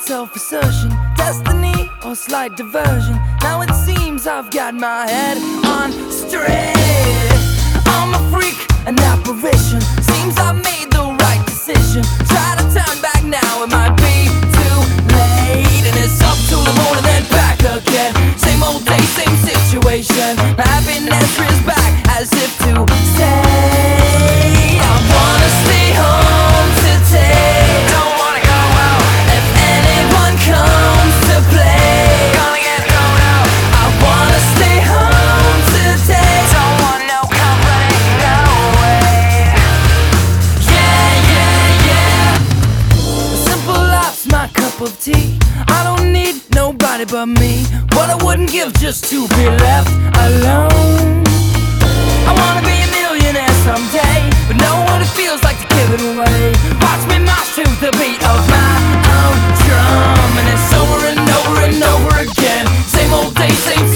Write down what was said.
self-assertion, destiny or slight diversion. Now it seems I've got my head on straight. I'm a freak, an apparition. Seems I've made the right decision. Try to turn back now, it might be too late. And it's up to the moon and then back again. Same old day, same situation. Happiness is back as if to say, I wanna stay home today. Don't wanna go out. If anyone comes to play, gonna get thrown out. I wanna stay home today. Don't want no company, no way. Yeah, yeah, yeah. A simple life's my cup of tea. I don't need nobody but me. What I wouldn't give just to be left alone. I wanna be a millionaire someday, but know what it feels like to give it away. Watch me march to the beat of my own drum, and it's over and over and over again. Same old day, same